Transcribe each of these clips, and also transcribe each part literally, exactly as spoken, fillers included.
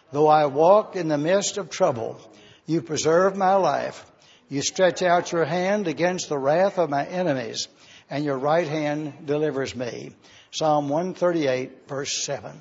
Though I walk in the midst of trouble, you preserve my life. You stretch out your hand against the wrath of my enemies, and your right hand delivers me. Psalm one thirty-eight, verse seven.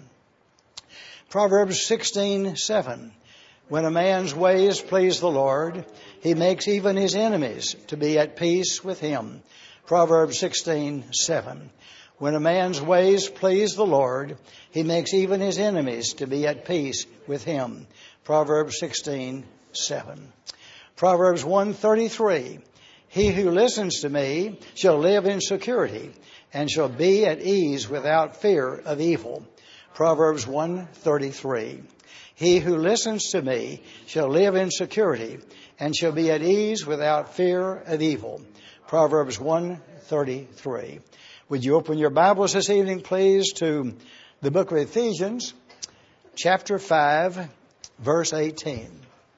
Proverbs sixteen, seven. When a man's ways please the Lord, he makes even his enemies to be at peace with him. Proverbs sixteen, seven. When a man's ways please the Lord, he makes even his enemies to be at peace with him. Proverbs sixteen, seven. Proverbs one thirty-three. He who listens to me shall live in security and shall be at ease without fear of evil. Proverbs one thirty-three. He who listens to me shall live in security and shall be at ease without fear of evil. Proverbs one thirty-three. Would you open your Bibles this evening, please, to the book of Ephesians, chapter five, verse eighteen.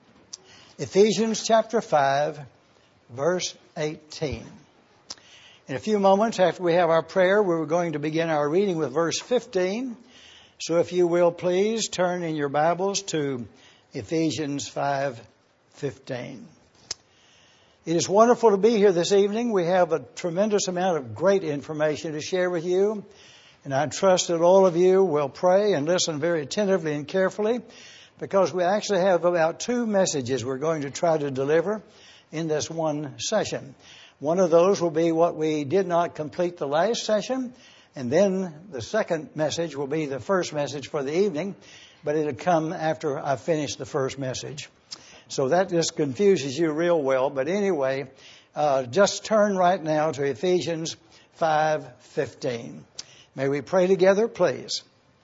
Ephesians chapter five, verse eighteen. In a few moments after we have our prayer, we're going to begin our reading with verse fifteen. So if you will, please turn in your Bibles to Ephesians five fifteen. It is wonderful to be here this evening. We have a tremendous amount of great information to share with you. And I trust that all of you will pray and listen very attentively and carefully, because we actually have about two messages we're going to try to deliver in this one session. One of those will be what we did not complete the last session, and then the second message will be the first message for the evening, but it'll come after I finish the first message. So that just confuses you real well. But anyway, uh, just turn right now to Ephesians five fifteen. May we pray together, please.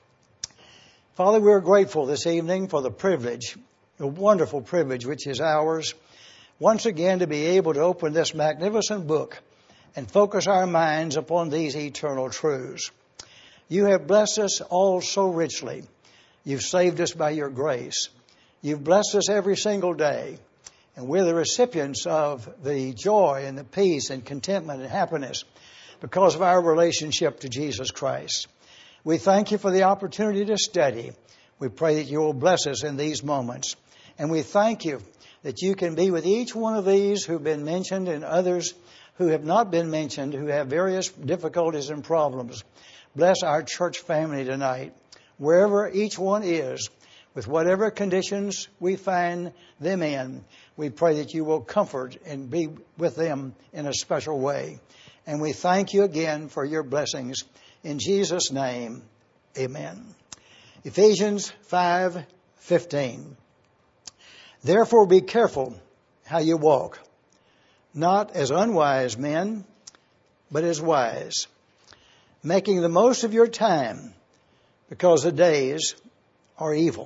Father, we're grateful this evening for the privilege, the wonderful privilege which is ours, once again to be able to open this magnificent book and focus our minds upon these eternal truths. You have blessed us all so richly. You've saved us by your grace. You've blessed us every single day. And we're the recipients of the joy and the peace and contentment and happiness because of our relationship to Jesus Christ. We thank you for the opportunity to study. We pray that you will bless us in these moments. And we thank you that you can be with each one of these who've been mentioned and others who have not been mentioned, who have various difficulties and problems. Bless our church family tonight, wherever each one is, with whatever conditions we find them in. We pray that you will comfort and be with them in a special way. And we thank you again for your blessings. In Jesus' name, amen. Ephesians five fifteen. Therefore be careful how you walk, not as unwise men, but as wise, making the most of your time, because the days are evil.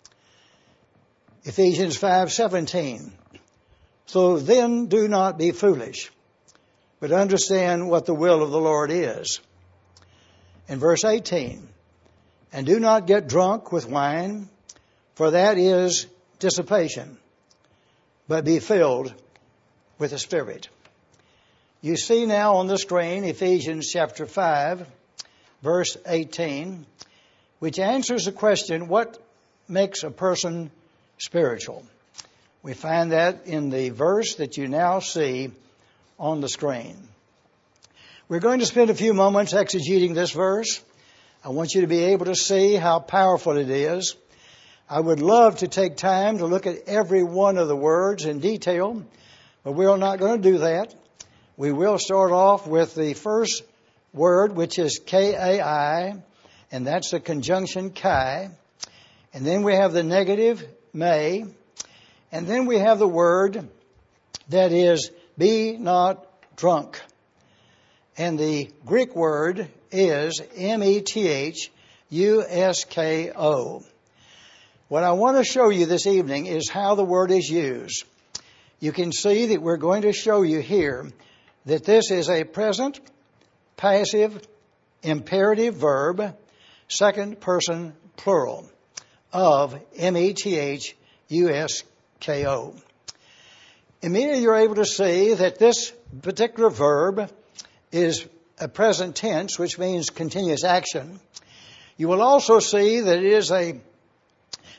Ephesians five seventeen. So then do not be foolish, but understand what the will of the Lord is. In verse eighteen, and do not get drunk with wine, for that is dissipation, but be filled with the Spirit. You see now on the screen Ephesians chapter five, verse eighteen, which answers the question, what makes a person spiritual? We find that in the verse that you now see on the screen. We're going to spend a few moments exegeting this verse. I want you to be able to see how powerful it is. I would love to take time to look at every one of the words in detail, but we're not going to do that. We will start off with the first word, which is K A I, and that's the conjunction kai. And then we have the negative may. And then we have the word that is be not drunk. And the Greek word is M E T H U S K O. What I want to show you this evening is how the word is used. You can see that we're going to show you here that this is a present, passive, imperative verb, second person plural of M E T H U S K O. Immediately you're able to see that this particular verb is a present tense, which means continuous action. You will also see that it is a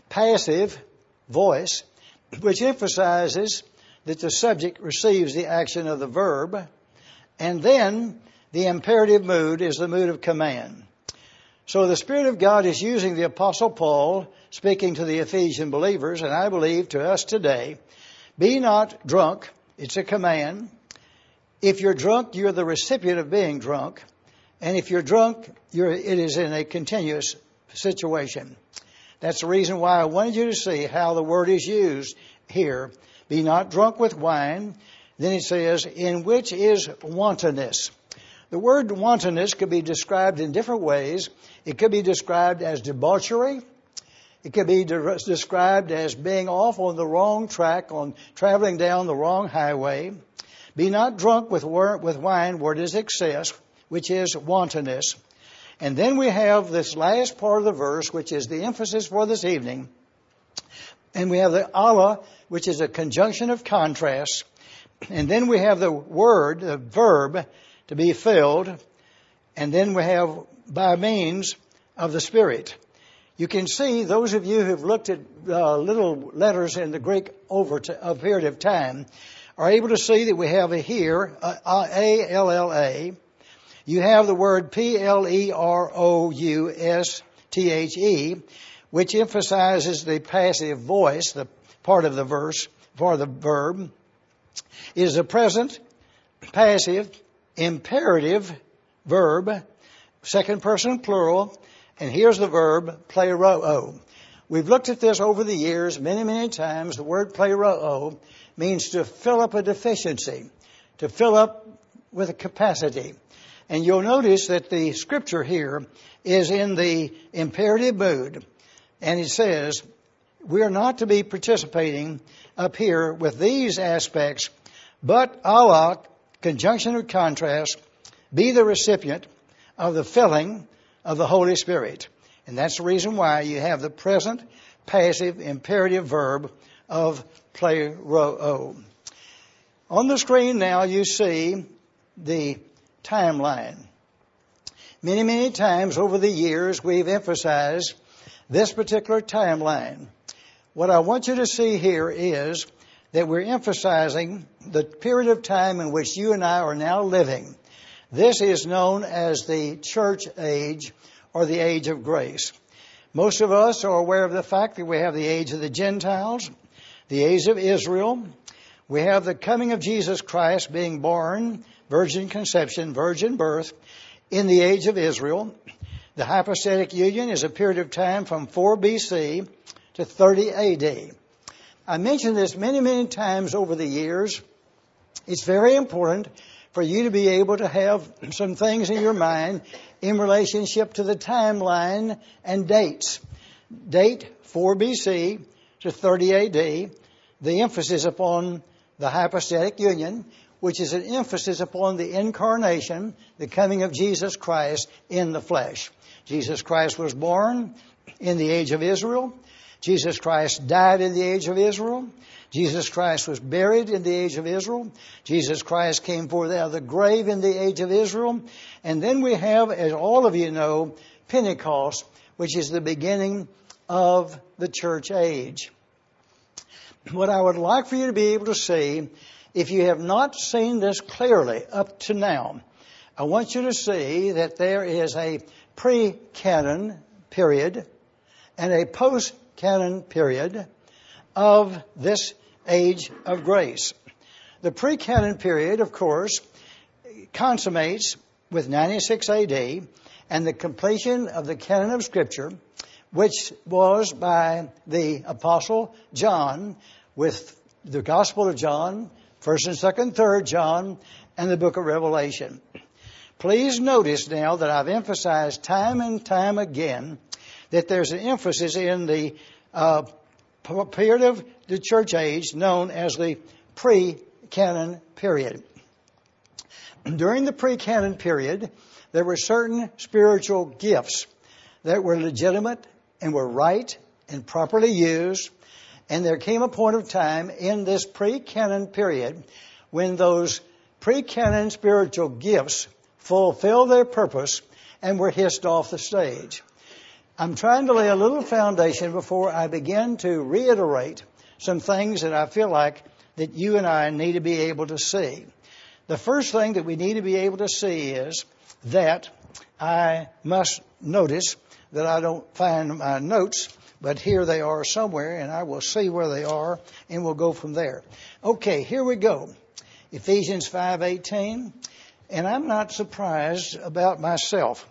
passive voice, which emphasizes that the subject receives the action of the verb. And then the imperative mood is the mood of command. So the Spirit of God is using the Apostle Paul speaking to the Ephesian believers, and I believe to us today, be not drunk. It's a command. If you're drunk, you're the recipient of being drunk. And if you're drunk, you're, it is in a continuous situation. That's the reason why I wanted you to see how the word is used here. Be not drunk with wine. Then it says, in which is wantonness. The word wantonness could be described in different ways. It could be described as debauchery. It could be de- described as being off on the wrong track, on traveling down the wrong highway. Be not drunk with, wor- with wine where it is excess, which is wantonness. And then we have this last part of the verse, which is the emphasis for this evening. And we have the Allah, which is a conjunction of contrasts. And then we have the word, the verb, to be filled. And then we have by means of the Spirit. You can see, those of you who have looked at uh, little letters in the Greek over t- a period of time are able to see that we have a here, uh, A L L A. You have the word P L E R O U S T H E, which emphasizes the passive voice, the part of the verse for the verb. It is a present, passive, imperative verb, second person plural, and here's the verb, pleroo. We've looked at this over the years many, many times. The word pleroo means to fill up a deficiency, to fill up with a capacity. And you'll notice that the scripture here is in the imperative mood. And it says, we are not to be participating up here with these aspects, but Allah, conjunction of contrast, be the recipient of the filling of the Holy Spirit. And that's the reason why you have the present, passive, imperative verb of pleroo. On the screen now you see the timeline. Many, many times over the years we've emphasized this particular timeline. What I want you to see here is that we're emphasizing the period of time in which you and I are now living. This is known as the church age or the age of grace. Most of us are aware of the fact that we have the age of the Gentiles, the age of Israel. We have the coming of Jesus Christ being born, virgin conception, virgin birth, in the age of Israel. The hypostatic union is a period of time from four B C to thirty A D. I mentioned this many, many times over the years. It's very important for you to be able to have some things in your mind in relationship to the timeline and dates. Date four B C to thirty A D, the emphasis upon the hypostatic union, which is an emphasis upon the incarnation, the coming of Jesus Christ in the flesh. Jesus Christ was born in the age of Israel. Jesus Christ died in the age of Israel. Jesus Christ was buried in the age of Israel. Jesus Christ came forth out of the grave in the age of Israel. And then we have, as all of you know, Pentecost, which is the beginning of the church age. What I would like for you to be able to see, if you have not seen this clearly up to now, I want you to see that there is a pre-canon period and a post-canon period of this age of grace. The pre-canon period, of course, consummates with ninety-six A D and the completion of the canon of Scripture, which was by the Apostle John with the Gospel of John, First and Second, Third John, and the book of Revelation. Please notice now that I've emphasized time and time again that there's an emphasis in the uh, period of the church age known as the pre-canon period. During the pre-canon period, there were certain spiritual gifts that were legitimate and were right and properly used. And there came a point of time in this pre-canon period when those pre-canon spiritual gifts fulfilled their purpose and were hissed off the stage. I'm trying to lay a little foundation before I begin to reiterate some things that I feel like that you and I need to be able to see. The first thing that we need to be able to see is that I must notice that I don't find my notes, but here they are somewhere, and I will see where they are, and we'll go from there. Okay, here we go. Ephesians five eighteen, and I'm not surprised about myself.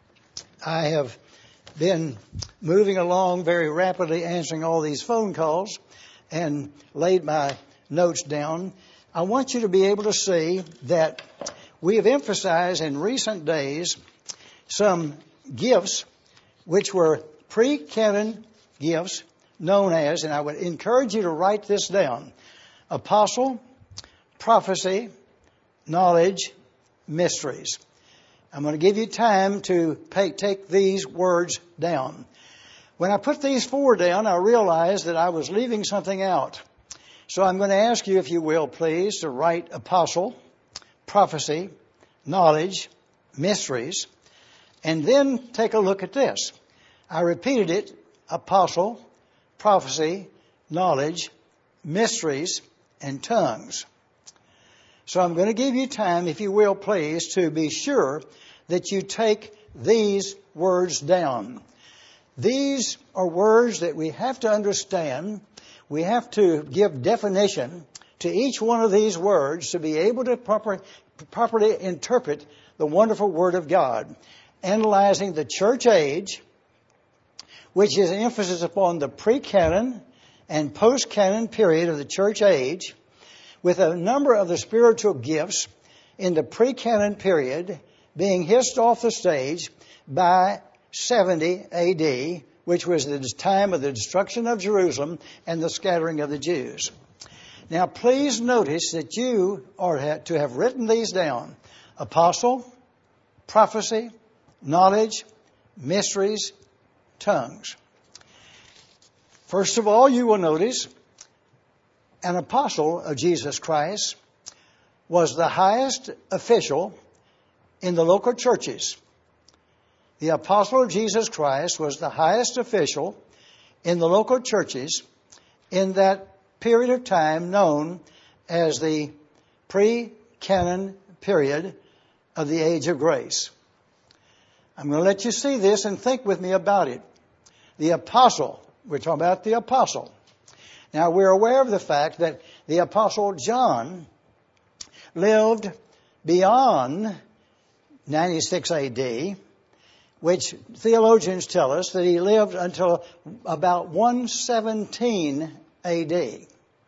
I have been moving along very rapidly, answering all these phone calls, and laid my notes down. I want you to be able to see that we have emphasized in recent days some gifts which were pre-canon gifts known as, and I would encourage you to write this down, apostle, prophecy, knowledge, mysteries. I'm going to give you time to pay, take these words down. When I put these four down, I realized that I was leaving something out. So I'm going to ask you, if you will, please, to write apostle, prophecy, knowledge, mysteries, and then take a look at this. I repeated it, apostle, prophecy, knowledge, mysteries, and tongues. So I'm going to give you time, if you will, please, to be sure that you take these words down. These are words that we have to understand. We have to give definition to each one of these words to be able to proper, properly interpret the wonderful Word of God. Analyzing the church age, which is an emphasis upon the pre-canon and post-canon period of the church age, with a number of the spiritual gifts in the pre-canon period being hissed off the stage by seventy A D, which was the time of the destruction of Jerusalem and the scattering of the Jews. Now, please notice that you are to have written these down. Apostle, prophecy, knowledge, mysteries, tongues. First of all, you will notice an apostle of Jesus Christ was the highest official in the local churches. The apostle of Jesus Christ was the highest official in the local churches in that period of time known as the pre-canon period of the age of grace. I'm going to let you see this and think with me about it. The apostle, we're talking about the apostle. Now, we're aware of the fact that the apostle John lived beyond ninety-six A D, which theologians tell us that he lived until about one seventeen A D.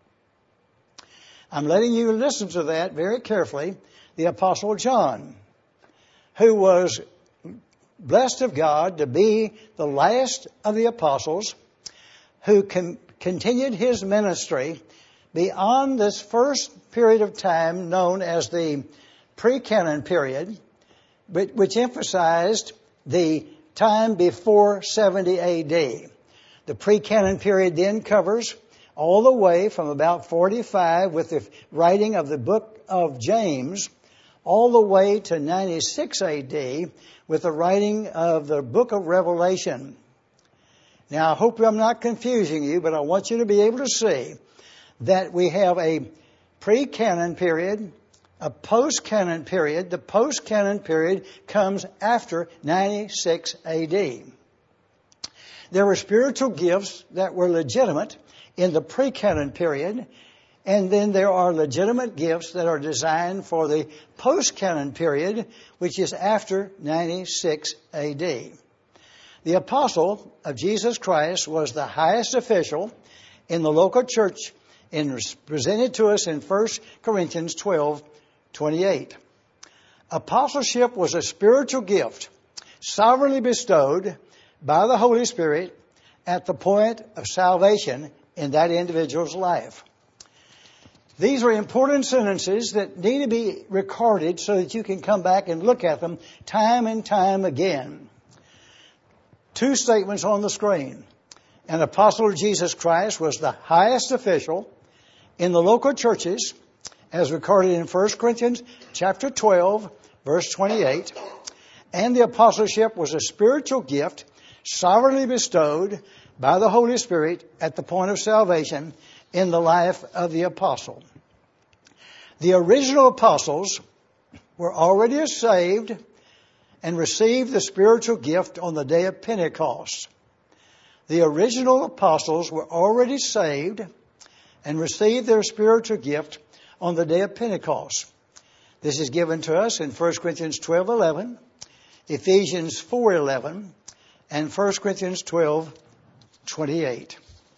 I'm letting you listen to that very carefully. The apostle John, who was blessed of God to be the last of the apostles, who con- continued his ministry beyond this first period of time known as the pre-canon period, which emphasized the time before seventy A D. The pre-canon period then covers all the way from about forty-five with the writing of the book of James, all the way to ninety-six A D with the writing of the book of Revelation. Now, I hope I'm not confusing you, but I want you to be able to see that we have a pre-canon period, a post-canon period. The post-canon period comes after ninety-six A D. There were spiritual gifts that were legitimate in the pre-canon period, and then there are legitimate gifts that are designed for the post-canon period, which is after ninety-six A D. The apostle of Jesus Christ was the highest official in the local church, and presented to us in First Corinthians twelve twenty-eight. Apostleship was a spiritual gift sovereignly bestowed by the Holy Spirit at the point of salvation in that individual's life. These are important sentences that need to be recorded so that you can come back and look at them time and time again. Two statements on the screen. An apostle of Jesus Christ was the highest official in the local churches, as recorded in First Corinthians chapter twelve, verse twenty-eight. And the apostleship was a spiritual gift sovereignly bestowed by the Holy Spirit at the point of salvation in the life of the apostle. The original apostles were already saved and received the spiritual gift on the day of Pentecost. The original apostles were already saved and received their spiritual gift on the day of Pentecost. This is given to us in First Corinthians twelve eleven, Ephesians four eleven, and First Corinthians twelve twenty-eight.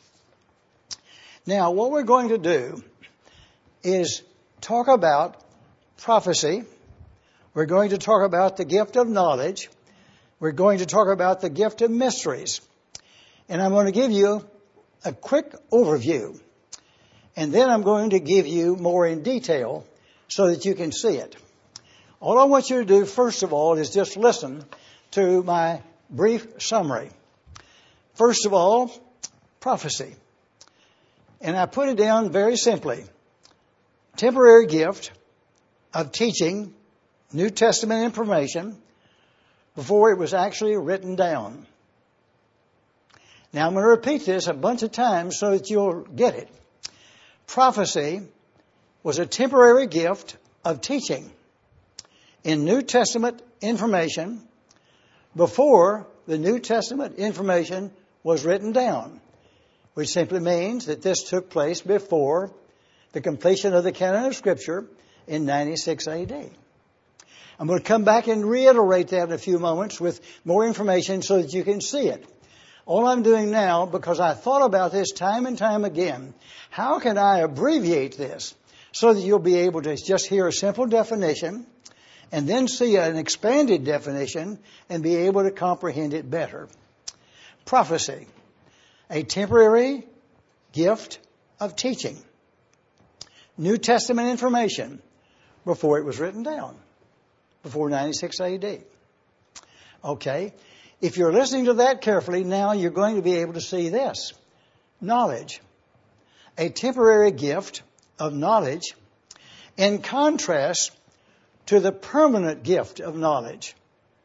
Now, what we're going to do is talk about prophecy. We're going to talk about the gift of knowledge. We're going to talk about the gift of mysteries. And I'm going to give you a quick overview. And then I'm going to give you more in detail so that you can see it. All I want you to do, first of all, is just listen to my brief summary. First of all, prophecy. And I put it down very simply. Temporary gift of teaching New Testament information before it was actually written down. Now I'm going to repeat this a bunch of times so that you'll get it. Prophecy was a temporary gift of teaching in New Testament information before the New Testament information was written down, which simply means that this took place before the completion of the canon of Scripture in ninety-six A D. I'm going to come back and reiterate that in a few moments with more information so that you can see it. All I'm doing now, because I thought about this time and time again, how can I abbreviate this so that you'll be able to just hear a simple definition and then see an expanded definition and be able to comprehend it better. Prophecy, a temporary gift of teaching. New Testament information before it was written down, before ninety-six A D. Okay. If you're listening to that carefully, now you're going to be able to see this. Knowledge. A temporary gift of knowledge in contrast to the permanent gift of knowledge.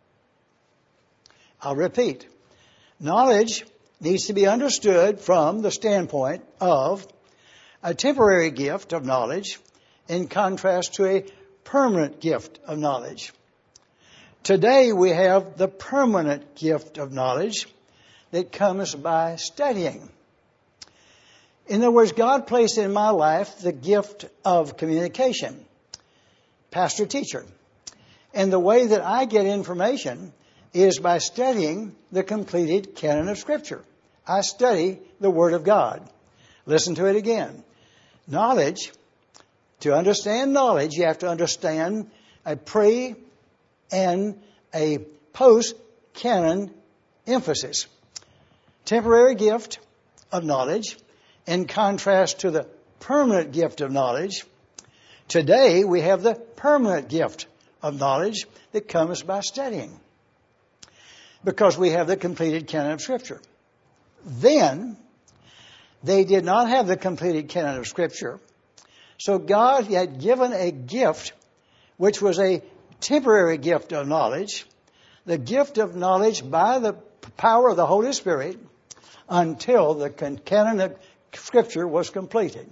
I'll repeat. Knowledge needs to be understood from the standpoint of a temporary gift of knowledge in contrast to a permanent gift of knowledge. Today we have the permanent gift of knowledge that comes by studying. In other words, God placed in my life the gift of communication, pastor-teacher. And the way that I get information is by studying the completed canon of Scripture. I study the Word of God. Listen to it again. Knowledge, to understand knowledge, you have to understand a pre- and a post-canon emphasis. Temporary gift of knowledge in contrast to the permanent gift of knowledge. Today we have the permanent gift of knowledge that comes by studying, because we have the completed canon of Scripture. Then they did not have the completed canon of Scripture, so God had given a gift which was a temporary gift of knowledge, the gift of knowledge by the power of the Holy Spirit until the canon of Scripture was completed.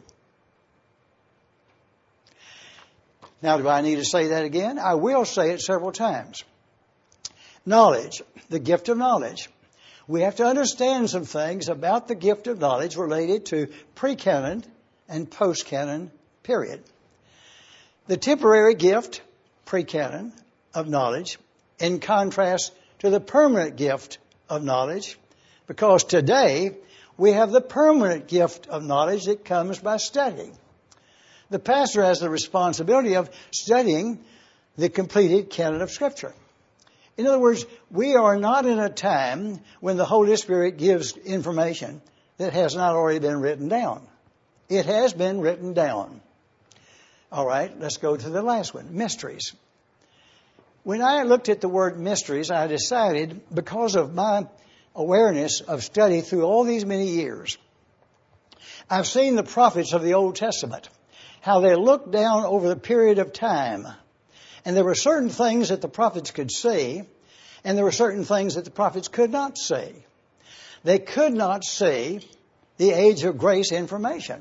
Now, do I need to say that again? I will say it several times. Knowledge, the gift of knowledge. We have to understand some things about the gift of knowledge related to pre-canon and post-canon period. The temporary gift, pre-canon, of knowledge in contrast to the permanent gift of knowledge, because today we have the permanent gift of knowledge that comes by studying. The pastor has the responsibility of studying the completed canon of Scripture. In other words, we are not in a time when the Holy Spirit gives information that has not already been written down. It has been written down. All right, let's go to the last one, mysteries. When I looked at the word mysteries, I decided, because of my awareness of study through all these many years, I've seen the prophets of the Old Testament, how they looked down over the period of time. And there were certain things that the prophets could see, And there were certain things that the prophets could not see. They could not see the age of grace information.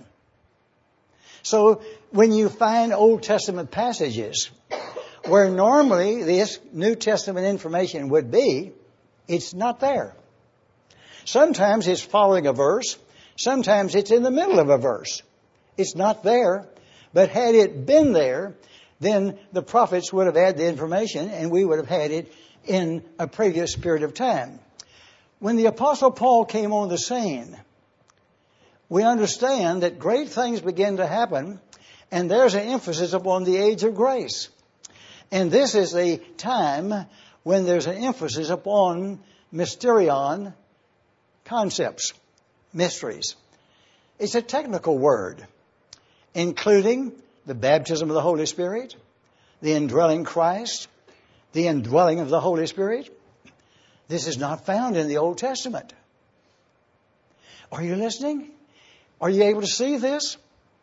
So when you find Old Testament passages where normally this New Testament information would be, it's not there. Sometimes it's following a verse. Sometimes it's in the middle of a verse. It's not there. But had it been there, then the prophets would have had the information and we would have had it in a previous period of time. When the Apostle Paul came on the scene, we understand that great things begin to happen, and there's an emphasis upon the age of grace. And this is the time when there's an emphasis upon mysterion concepts, mysteries. It's a technical word, including the baptism of the Holy Spirit, the indwelling Christ, the indwelling of the Holy Spirit. This is not found in the Old Testament. Are you listening? Are you able to see this?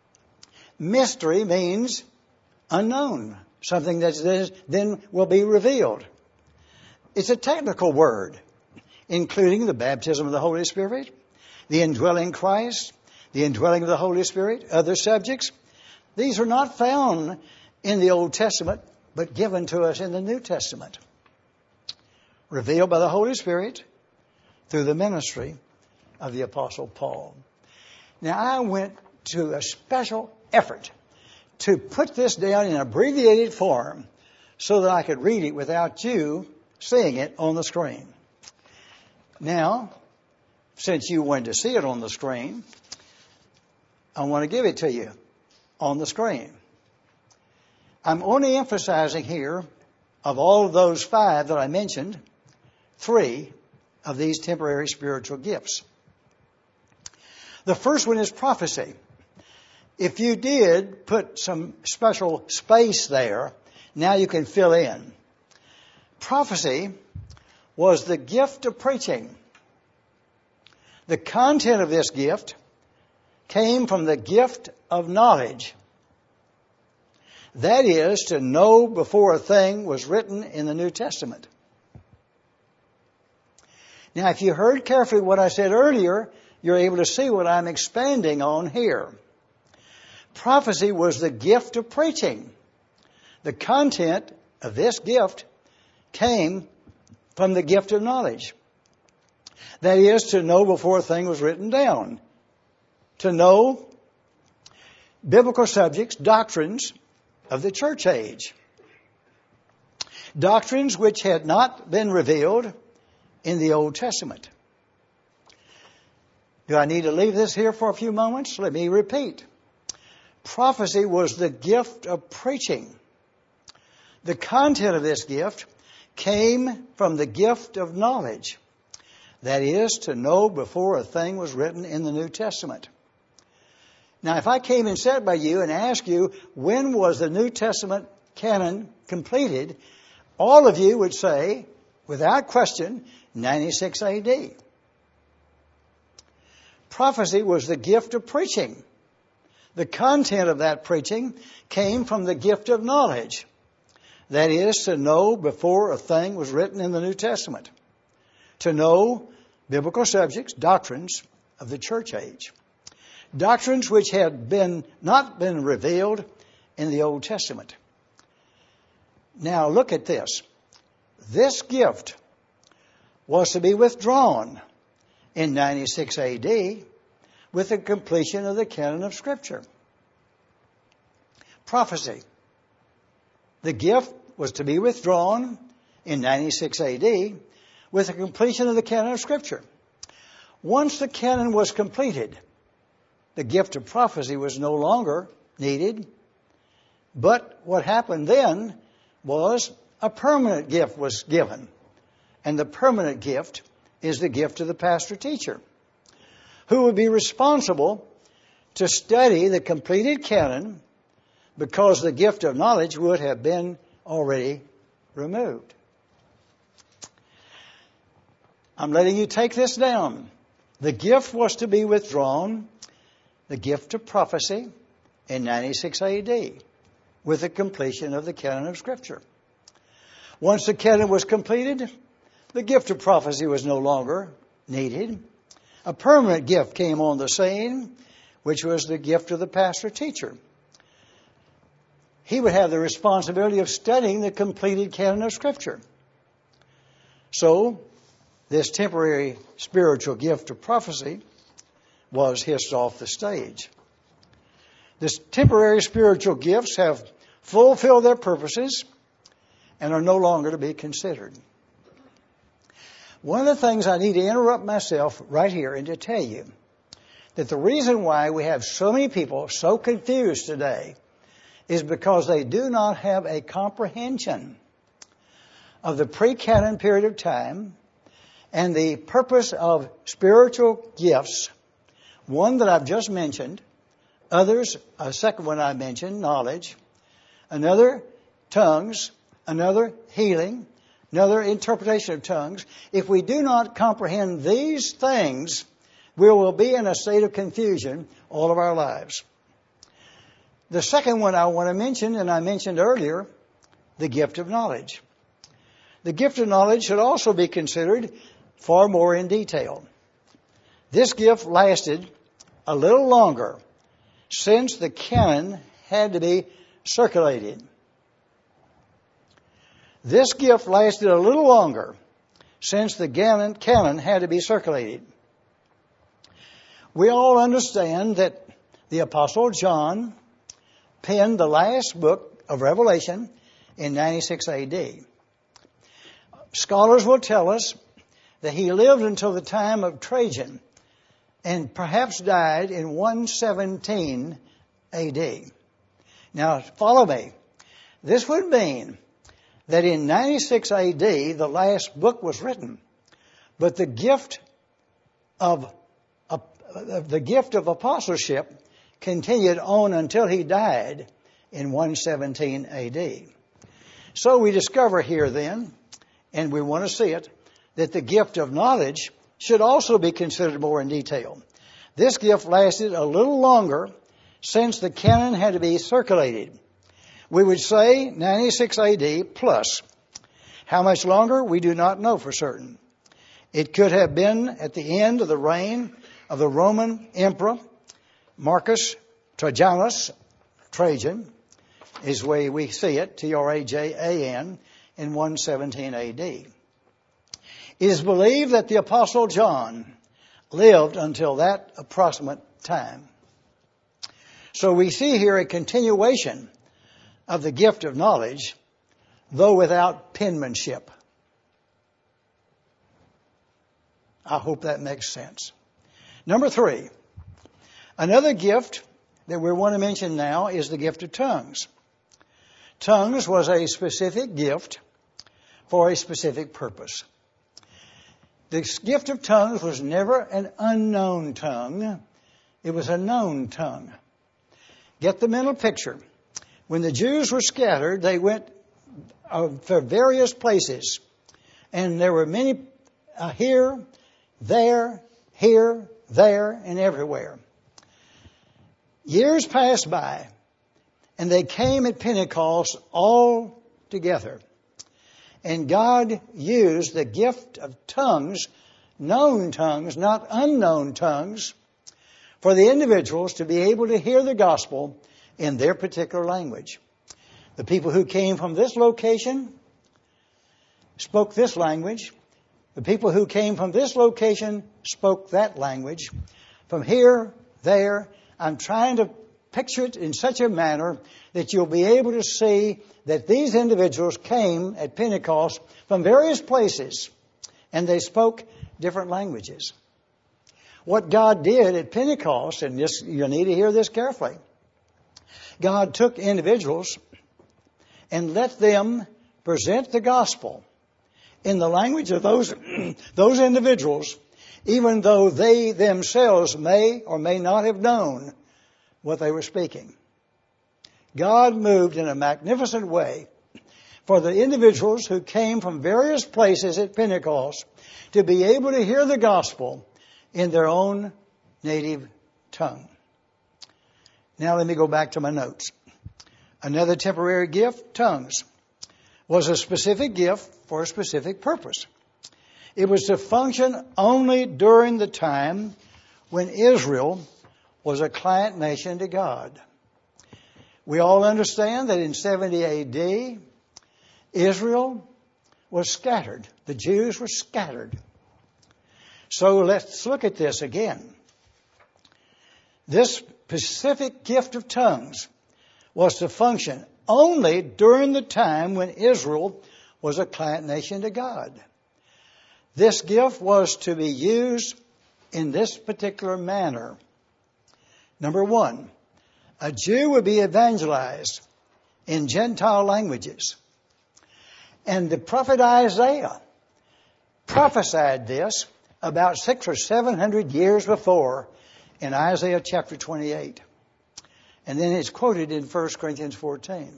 Mystery means unknown, something that then will be revealed. It's a technical word, including the baptism of the Holy Spirit, the indwelling Christ, the indwelling of the Holy Spirit, other subjects. These are not found in the Old Testament, but given to us in the New Testament. Revealed by the Holy Spirit through the ministry of the Apostle Paul. Now, I went to a special effort to put this down in abbreviated form so that I could read it without you seeing it on the screen. Now, since you wanted to see it on the screen, I want to give it to you on the screen. I'm only emphasizing here, of all of those five that I mentioned, three of these temporary spiritual gifts. The first one is prophecy. If you did put some special space there, now you can fill in. Prophecy was the gift of preaching. The content of this gift came from the gift of knowledge. That is, to know before a thing was written in the New Testament. Now, if you heard carefully what I said earlier, you're able to see what I'm expanding on here. Prophecy was the gift of preaching. The content of this gift came from the gift of knowledge. That is, to know before a thing was written down. To know biblical subjects, doctrines of the church age. Doctrines which had not been revealed in the Old Testament. Do I need to leave this here for a few moments? Let me repeat. Prophecy was the gift of preaching. The content of this gift came from the gift of knowledge. That is, to know before a thing was written in the New Testament. Now, if I came and sat by you and asked you, when was the New Testament canon completed? All of you would say, without question, ninety-six A D. Prophecy was the gift of preaching. The content of that preaching came from the gift of knowledge. That is, to know before a thing was written in the New Testament. To know biblical subjects, doctrines of the church age. Doctrines which had been not been revealed in the Old Testament. Now look at this. This gift was to be withdrawn in ninety-six A D with the completion of the canon of Scripture. Prophecy. The gift was to be withdrawn in ninety-six A D with the completion of the canon of Scripture. Once the canon was completed, the gift of prophecy was no longer needed. But what happened then was a permanent gift was given. And the permanent gift is the gift of the pastor-teacher, who would be responsible to study the completed canon because the gift of knowledge would have been already removed. I'm letting you take this down. The gift was to be withdrawn, the gift of prophecy, in ninety-six A D with the completion of the canon of Scripture. Once the canon was completed, The gift of prophecy was no longer needed. A permanent gift came on the scene, which was the gift of the pastor-teacher. He would have the responsibility of studying the completed canon of Scripture. So, this temporary spiritual gift of prophecy was hissed off the stage. These temporary spiritual gifts have fulfilled their purposes and are no longer to be considered. One of the things I need to interrupt myself right here and to tell you that the reason why we have so many people so confused today is because they do not have a comprehension of the pre-canon period of time and the purpose of spiritual gifts. One that I've just mentioned, others, a second one I mentioned, knowledge, another, tongues, another, healing, another, interpretation of tongues. If we do not comprehend these things, we will be in a state of confusion all of our lives. The second one I want to mention, and I mentioned earlier, the gift of knowledge. The gift of knowledge should also be considered far more in detail. This gift lasted a little longer since the canon had to be circulated. This gift lasted a little longer since the canon, canon had to be circulated. We all understand that the Apostle John penned the last book of Revelation in ninety-six A D. Scholars will tell us that he lived until the time of Trajan and perhaps died in one seventeen A D. Now, follow me. This would mean that in ninety-six A D, the last book was written, but the gift of uh, the gift of apostleship continued on until he died in one seventeen A D. So we discover here then, and we want to see it, that the gift of knowledge should also be considered more in detail. This gift lasted a little longer since the canon had to be circulated. We would say ninety-six A D plus. How much longer? We do not know for certain. It could have been at the end of the reign of the Roman Emperor Marcus Trajanus, Trajan, is the way we see it, T R A J A N, in one seventeen A D. It is believed that the Apostle John lived until that approximate time. So we see here a continuation of the gift of knowledge, though without penmanship. I hope that makes sense. Number three, another gift that we want to mention now is the gift of tongues. Tongues was a specific gift for a specific purpose. The gift of tongues was never an unknown tongue. It was a known tongue. Get the mental picture. When the Jews were scattered, they went uh, to various places. And there were many uh, here, there, here, there, and everywhere. Years passed by, and they came at Pentecost all together. And God used the gift of tongues, known tongues, not unknown tongues, for the individuals to be able to hear the gospel in their particular language. The people who came from this location spoke this language. The people who came from this location spoke that language. From here, there, I'm trying to picture it in such a manner that you'll be able to see that these individuals came at Pentecost from various places and they spoke different languages. What God did at Pentecost, and this, you need to hear this carefully, God took individuals and let them present the gospel in the language of those, those individuals, even though they themselves may or may not have known what they were speaking. God moved in a magnificent way for the individuals who came from various places at Pentecost to be able to hear the gospel in their own native tongue. Now let me go back to my notes. Another temporary gift, tongues, was a specific gift for a specific purpose. It was to function only during the time when Israel was a client nation to God. We all understand that in seventy A D, Israel was scattered. The Jews were scattered. So let's look at this again. This specific gift of tongues was to function only during the time when Israel was a client nation to God. This gift was to be used in this particular manner. Number one, a Jew would be evangelized in Gentile languages. And the prophet Isaiah prophesied this about six or seven hundred years before in Isaiah chapter twenty-eight. And then it's quoted in First Corinthians fourteen.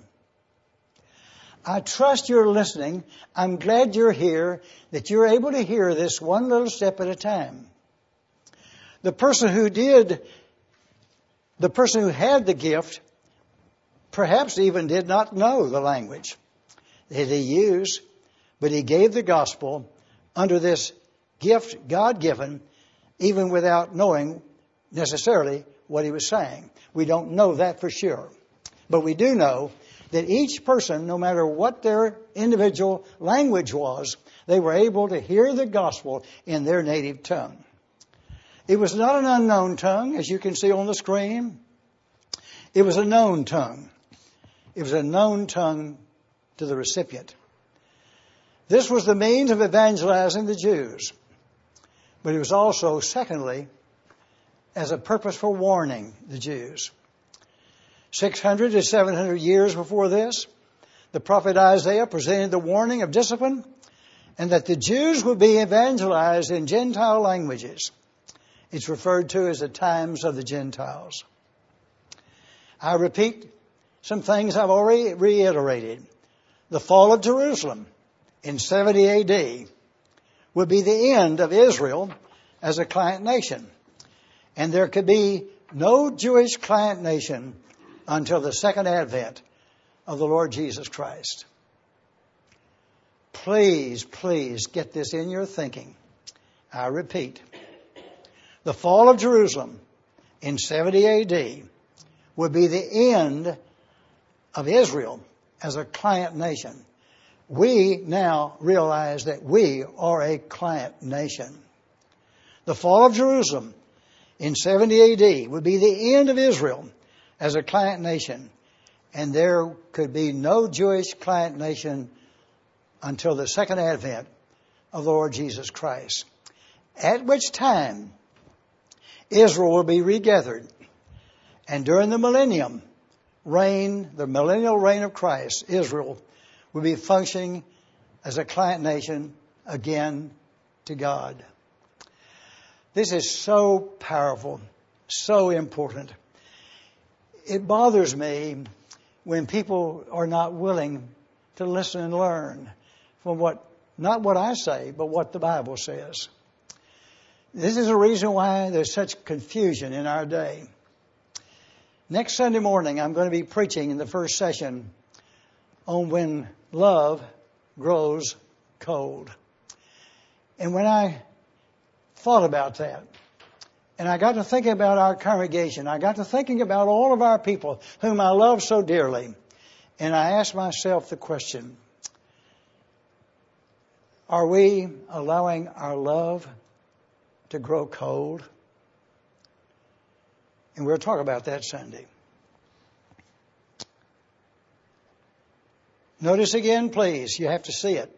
I trust you're listening. I'm glad you're here, that you're able to hear this one little step at a time. The person who did, the person who had the gift, perhaps even did not know the language that he used, but he gave the gospel under this gift God-given, even without knowing necessarily what he was saying. We don't know that for sure. But we do know that each person, no matter what their individual language was, they were able to hear the gospel in their native tongue. It was not an unknown tongue, as you can see on the screen. It was a known tongue. It was a known tongue to the recipient. This was the means of evangelizing the Jews. But it was also, secondly, as a purpose for warning the Jews. six hundred to seven hundred years before this, the prophet Isaiah presented the warning of discipline and that the Jews would be evangelized in Gentile languages. It's referred to as the times of the Gentiles. I repeat some things I've already reiterated. The fall of Jerusalem in seventy A D would be the end of Israel as a client nation. And there could be no Jewish client nation until the second advent of the Lord Jesus Christ. Please, please get this in your thinking. I repeat, the fall of Jerusalem in seventy A D would be the end of Israel as a client nation. We now realize that we are a client nation. The fall of Jerusalem in seventy A D would be the end of Israel as a client nation. And there could be no Jewish client nation until the second advent of the Lord Jesus Christ. At which time Israel will be regathered. And during the millennium reign, the millennial reign of Christ, Israel will be functioning as a client nation again to God. This is so powerful, so important. It bothers me when people are not willing to listen and learn from what, not what I say, but what the Bible says. This is a reason why there's such confusion in our day. Next Sunday morning, I'm going to be preaching in the first session on when love grows cold. And when I thought about that, and I got to thinking about our congregation, I got to thinking about all of our people whom I love so dearly, and I asked myself the question, are we allowing our love to grow cold? And we'll talk about that Sunday. Notice again, please. You have to see it.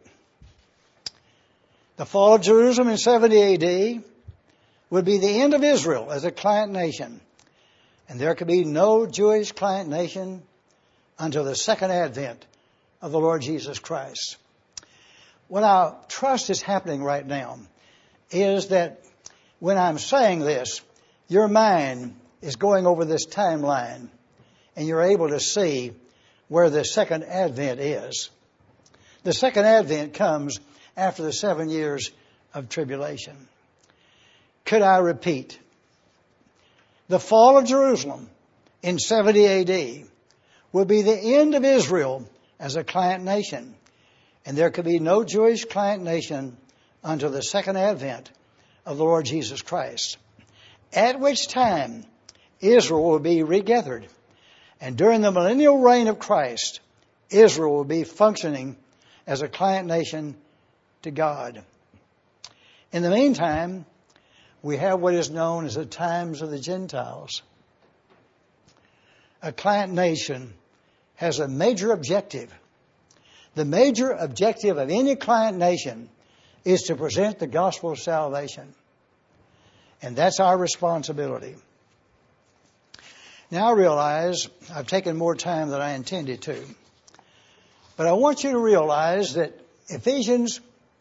The fall of Jerusalem in seventy A D would be the end of Israel as a client nation. And there could be no Jewish client nation until the second advent of the Lord Jesus Christ. What I trust is happening right now is that when I'm saying this, your mind is going over this timeline and you're able to see where the second advent is. The second advent comes after the seven years of tribulation. Could I repeat? The fall of Jerusalem in seventy A D will be the end of Israel as a client nation. And there could be no Jewish client nation until the second advent of the Lord Jesus Christ, at which time Israel will be regathered. And during the millennial reign of Christ, Israel will be functioning as a client nation to God. In the meantime, we have what is known as the times of the Gentiles. A client nation has a major objective. The major objective of any client nation is to present the gospel of salvation. And that's our responsibility. Now I realize I've taken more time than I intended to. But I want you to realize that Ephesians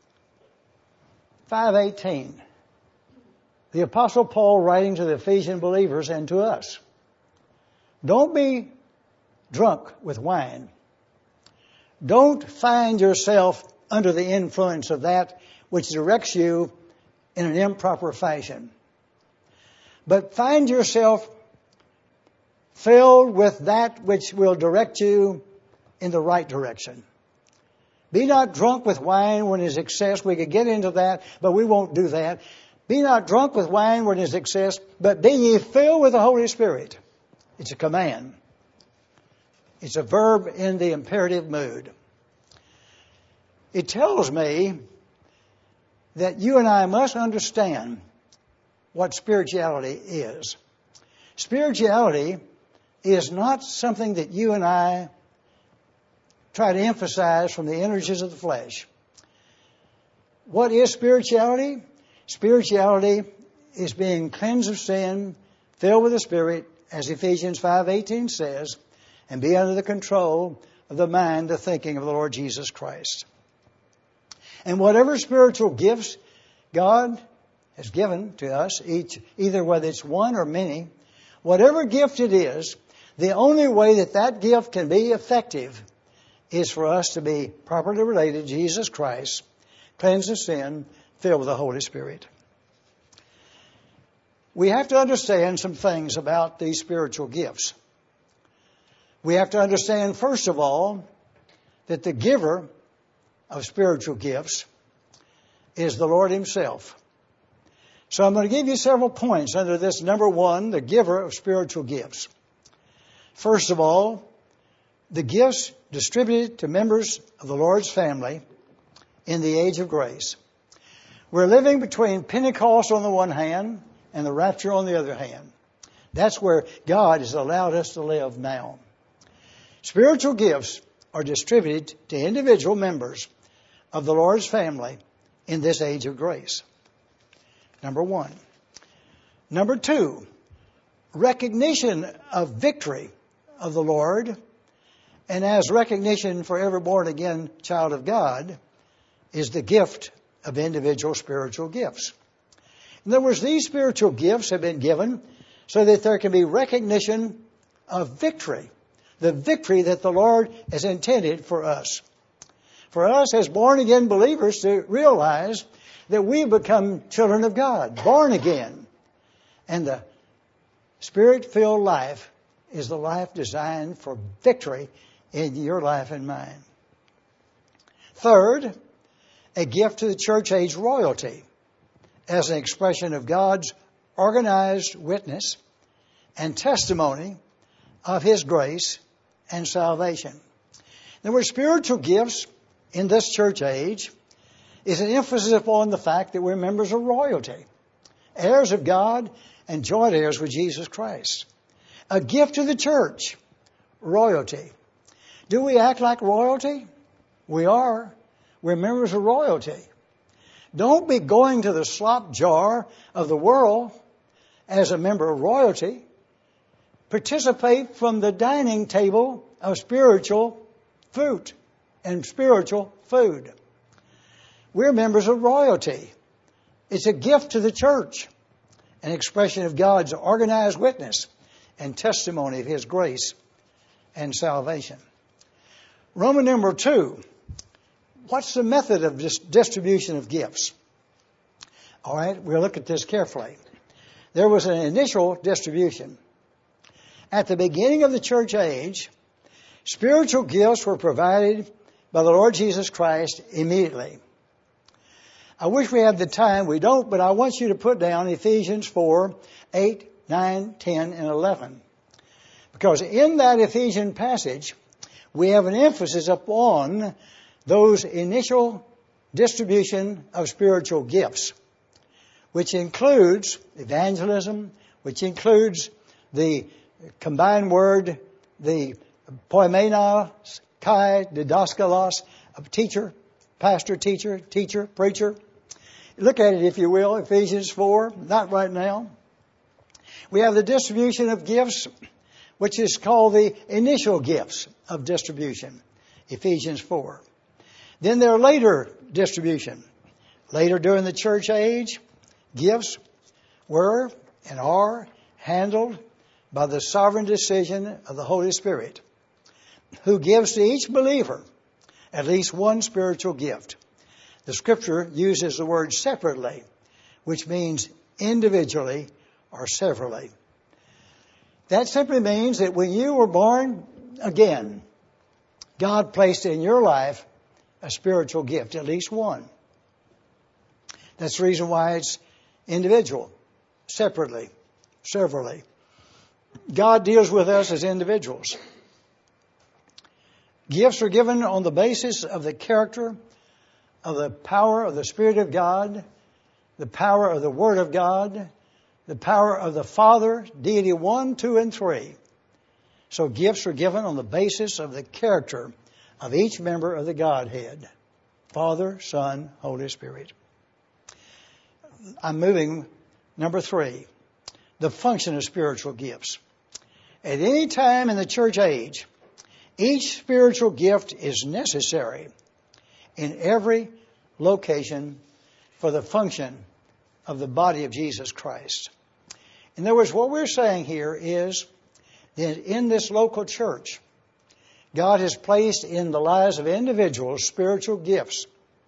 five eighteen, the Apostle Paul writing to the Ephesian believers and to us, don't be drunk with wine. Don't find yourself under the influence of that which directs you in an improper fashion. But find yourself filled with that which will direct you in the right direction. Be not drunk with wine when it is excess. We could get into that, but we won't do that. Be not drunk with wine when it is excess, but be ye filled with the Holy Spirit. It's a command. It's a verb in the imperative mood. It tells me that you and I must understand what spirituality is. Spirituality is not something that you and I try to emphasize from the energies of the flesh. What is spirituality? Spirituality is being cleansed of sin, filled with the Spirit, as Ephesians five eighteen says, and be under the control of the mind, the thinking of the Lord Jesus Christ. And whatever spiritual gifts God has given to us, each, either whether it's one or many, whatever gift it is, the only way that that gift can be effective is for us to be properly related to Jesus Christ, cleansed of sin, filled with the Holy Spirit. We have to understand some things about these spiritual gifts. We have to understand, first of all, that the giver of spiritual gifts is the Lord Himself. So I'm going to give you several points under this. Number one, the giver of spiritual gifts. First of all, the gifts distributed to members of the Lord's family in the age of grace. We're living between Pentecost on the one hand and the rapture on the other hand. That's where God has allowed us to live now. Spiritual gifts are distributed to individual members of the Lord's family in this age of grace. Number one. Number two, recognition of victory of the Lord, and as recognition for every born-again child of God, is the gift of individual spiritual gifts. In other words, these spiritual gifts have been given so that there can be recognition of victory, the victory that the Lord has intended for us. For us as born-again believers to realize that we become children of God, born again. And the Spirit-filled life is the life designed for victory in your life and mine. Third, a gift to the church age royalty as an expression of God's organized witness and testimony of His grace and salvation. There were spiritual gifts in this church age is an emphasis upon the fact that we're members of royalty, heirs of God and joint heirs with Jesus Christ. A gift to the church, royalty. Do we act like royalty? We are. We're members of royalty. Don't be going to the slop jar of the world as a member of royalty. Participate from the dining table of spiritual fruit and spiritual food. We're members of royalty. It's a gift to the church, an expression of God's organized witness and testimony of His grace and salvation. Roman number two, what's the method of dis- distribution of gifts? All right, we'll look at this carefully. There was an initial distribution. At the beginning of the church age, spiritual gifts were provided by the Lord Jesus Christ immediately. I wish we had the time. We don't, but I want you to put down Ephesians four, eight, nine, ten, and eleven. Because in that Ephesian passage, we have an emphasis upon those initial distribution of spiritual gifts, which includes evangelism, which includes the combined word, the poimenos, kai, didaskalos, of teacher, pastor, teacher, teacher, preacher. Look at it, if you will, Ephesians four, not right now. We have the distribution of gifts, which is called the initial gifts of distribution, Ephesians four. Then there are later distribution. Later during the church age, gifts were and are handled by the sovereign decision of the Holy Spirit, who gives to each believer at least one spiritual gift. The Scripture uses the word separately, which means individually or severally. That simply means that when you were born again, God placed in your life a spiritual gift, at least one. That's the reason why it's individual, separately, severally. God deals with us as individuals. Gifts are given on the basis of the character, of the power of the Spirit of God, the power of the Word of God, the power of the Father, deity one, two, and three. So gifts are given on the basis of the character of each member of the Godhead, Father, Son, Holy Spirit. I'm moving, number three, the function of spiritual gifts. At any time in the church age, each spiritual gift is necessary in every location for the function of the body of Jesus Christ. In other words, what we're saying here is that in this local church, God has placed in the lives of individuals spiritual gifts.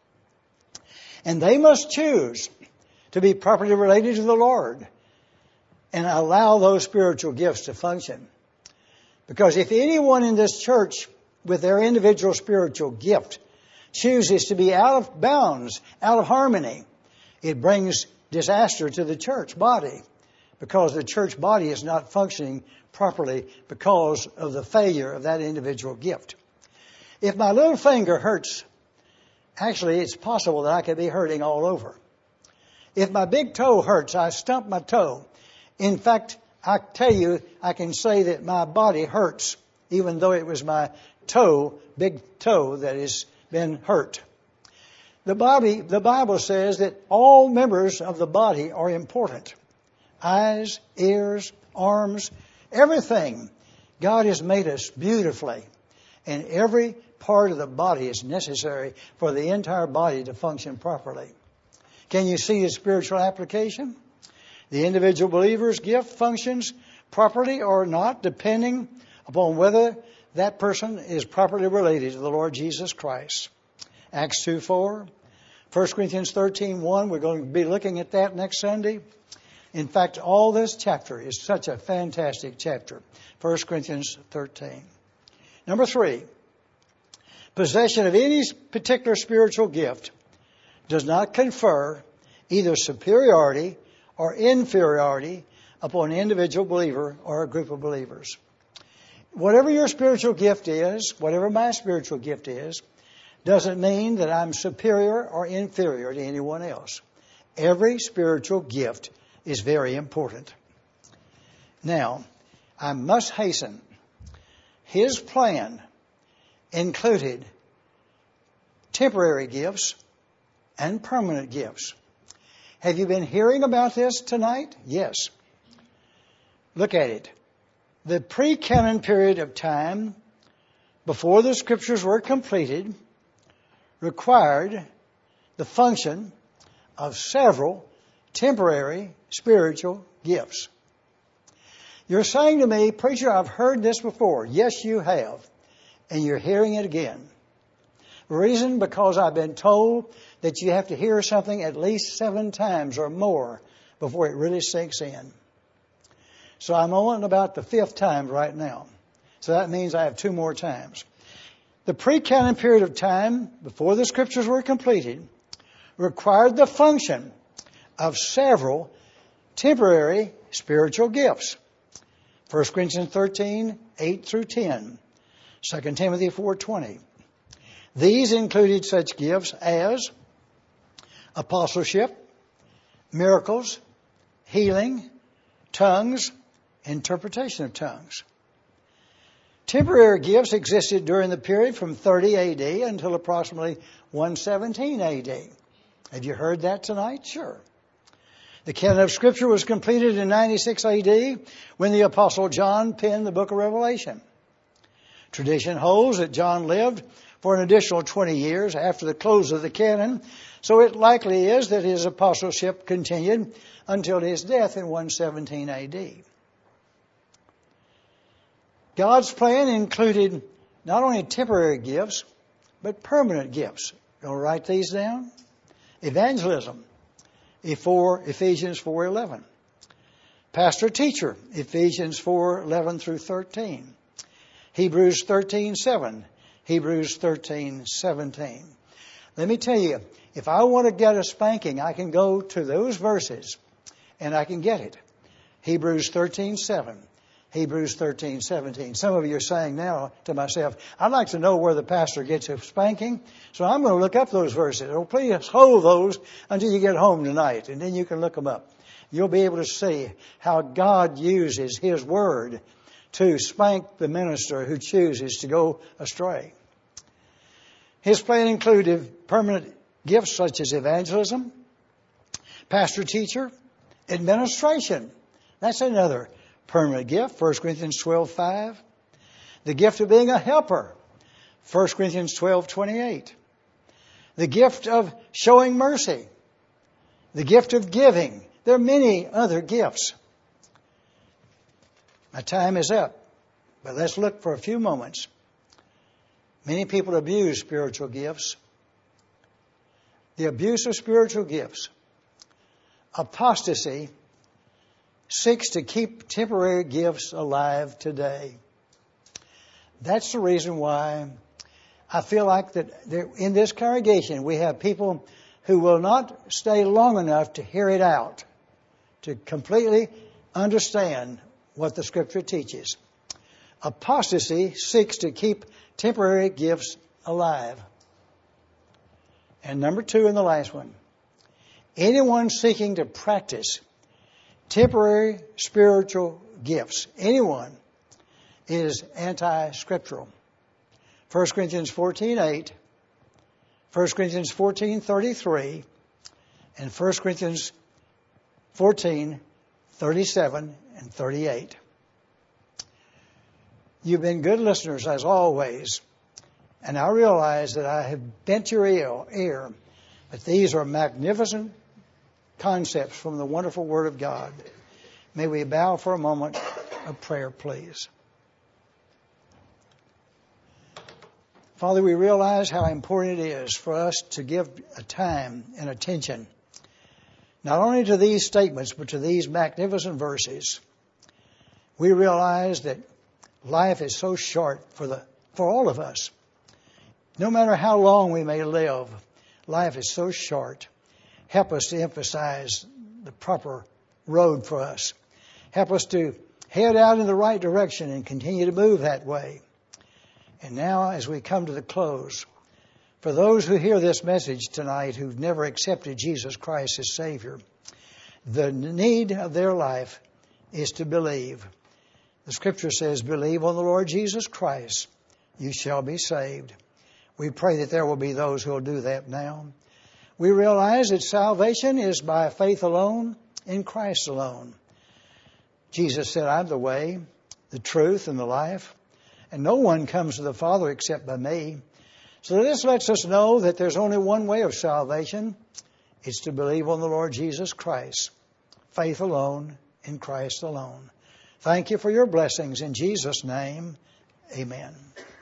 And they must choose to be properly related to the Lord and allow those spiritual gifts to function. Because if anyone in this church with their individual spiritual gift chooses to be out of bounds, out of harmony, it brings disaster to the church body, because the church body is not functioning properly because of the failure of that individual gift. If my little finger hurts, actually it's possible that I could be hurting all over. If my big toe hurts, I stump my toe. In fact, I tell you, I can say that my body hurts, even though it was my toe, big toe, that has been hurt. The body, the Bible says that all members of the body are important. Eyes, ears, arms, everything. God has made us beautifully. And every part of the body is necessary for the entire body to function properly. Can you see the spiritual application? The individual believer's gift functions properly or not, depending upon whether that person is properly related to the Lord Jesus Christ. Acts two four, First Corinthians thirteen one, we're going to be looking at that next Sunday. In fact, all this chapter is such a fantastic chapter. First Corinthians thirteen. Number three, possession of any particular spiritual gift does not confer either superiority or inferiority upon an individual believer or a group of believers. Whatever your spiritual gift is, whatever my spiritual gift is, doesn't mean that I'm superior or inferior to anyone else. Every spiritual gift is very important. Now, I must hasten. His plan included temporary gifts and permanent gifts. Have you been hearing about this tonight? Yes. Look at it. The pre-canon period of time before the Scriptures were completed required the function of several temporary spiritual gifts. You're saying to me, preacher, I've heard this before. Yes, you have. And you're hearing it again. Reason, because I've been told that you have to hear something at least seven times or more before it really sinks in. So I'm on about the fifth time right now. So that means I have two more times. The pre-canon period of time before the Scriptures were completed required the function of several temporary spiritual gifts. First Corinthians thirteen, eight through ten. Second Timothy four twenty. These included such gifts as apostleship, miracles, healing, tongues, interpretation of tongues. Temporary gifts existed during the period from thirty A D until approximately one seventeen A D. Have you heard that tonight? Sure. The canon of Scripture was completed in ninety-six A D when the Apostle John penned the book of Revelation. Tradition holds that John lived for an additional twenty years after the close of the canon, so it likely is that his apostleship continued until his death in one seventeen A D. God's plan included not only temporary gifts, but permanent gifts. You'll write these down. Evangelism, Ephesians four eleven. Pastor teacher, Ephesians four eleven through thirteen. Hebrews thirteen seven, Hebrews thirteen seventeen. Let me tell you, if I want to get a spanking, I can go to those verses and I can get it. Hebrews thirteen seven. Hebrews thirteen seventeen. Some of you are saying now to myself, I'd like to know where the pastor gets a spanking, so I'm going to look up those verses. Oh, please hold those until you get home tonight, and then you can look them up. You'll be able to see how God uses His Word to spank the minister who chooses to go astray. His plan included permanent gifts such as evangelism, pastor-teacher, administration. That's another permanent gift, First Corinthians twelve five. The gift of being a helper, First Corinthians twelve twenty-eight. The gift of showing mercy. The gift of giving. There are many other gifts. My time is up, but let's look for a few moments. Many people abuse spiritual gifts. The abuse of spiritual gifts. Apostasy seeks to keep temporary gifts alive today. That's the reason why I feel like that there, in this congregation we have people who will not stay long enough to hear it out, to completely understand what the Scripture teaches. Apostasy seeks to keep temporary gifts alive. And number two, and the last one, anyone seeking to practice temporary spiritual gifts, anyone, is anti-scriptural. First Corinthians fourteen eight, First Corinthians fourteen thirty-three, and First Corinthians fourteen thirty-seven and thirty-eight. You've been good listeners as always, and I realize that I have bent your ear, but these are magnificent concepts from the wonderful Word of God. May we bow for a moment of prayer, please. Father, we realize how important it is for us to give a time and attention not only to these statements, but to these magnificent verses. We realize that life is so short for the for all of us. No matter how long we may live, life is so short. Help us to emphasize the proper road for us. Help us to head out in the right direction and continue to move that way. And now, as we come to the close, for those who hear this message tonight who've never accepted Jesus Christ as Savior, the need of their life is to believe. The Scripture says, believe on the Lord Jesus Christ, you shall be saved. We pray that there will be those who will do that now. We realize that salvation is by faith alone, in Christ alone. Jesus said, I'm the way, the truth, and the life. And no one comes to the Father except by me. So this lets us know that there's only one way of salvation. It's to believe on the Lord Jesus Christ. Faith alone, in Christ alone. Thank you for your blessings. In Jesus' name, amen.